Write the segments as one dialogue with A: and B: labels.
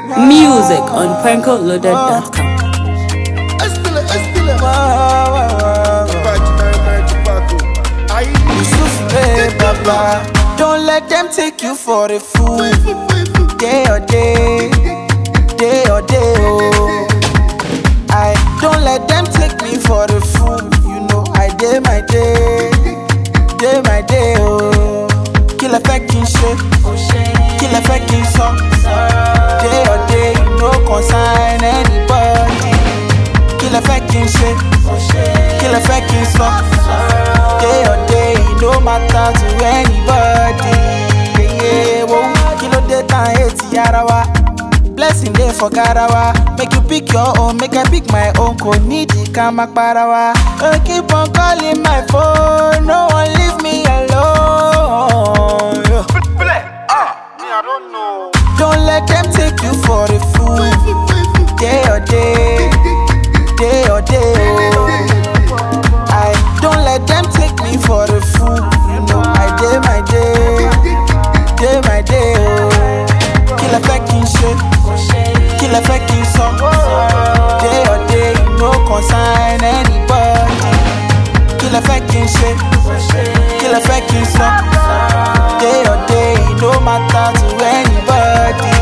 A: Music on prankoloaded.com.
B: Don't let them take you for a fool. Day or day, oh. I don't let them take me for a fool. You know I day my day, oh. Kill a fucking shit, kill a fucking song. Day or day, no consign anybody. Kill a fucking shit, kill a fucking song. Day or day, no matter to anybody. Yeah, whoa. Kilo data 80 yarawa. Blessing day for Garawa. Make you pick your own, make I pick my own. Ko need the kamak parawa. Keep on calling my phone. No one leave me alone.
C: I don't know.
B: Don't let them take you for a fool. Day or day, oh. I don't let them take me for a fool. You know I day my day, oh. Kill a fucking shit, kill a fucking song. Day or day, no consign anybody. Kill a fucking shit, kill a fucking song. Day or day, no matter to anybody.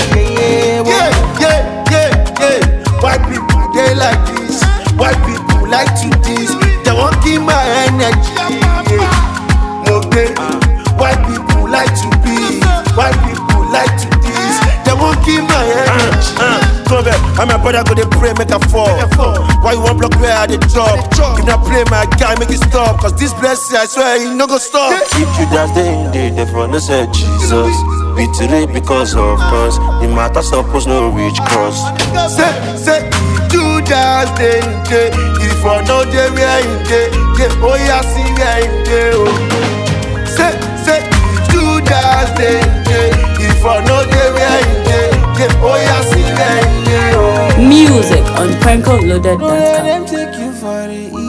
C: Yeah. White people, they like this. White people like to this. They won't give my energy. No day. White people like to be. White people like to this. They won't give my energy. Come back, I'm my brother, go they pray, make a fall. Why you want block where I the drop? If not play my guy, make it stop. Cause this blessing, I swear, he no go stop.
D: If you just day, they for no say Jesus. Victory because of us. The matter suppose no reach cross.
C: Say, you just day. If I know they where in day, oh yeah, see where in day. Say, you just day. If I know they where in day, oh yeah, see where in day.
A: Music on
B: Don't let
A: prankoloaded.com.
B: them take you for it.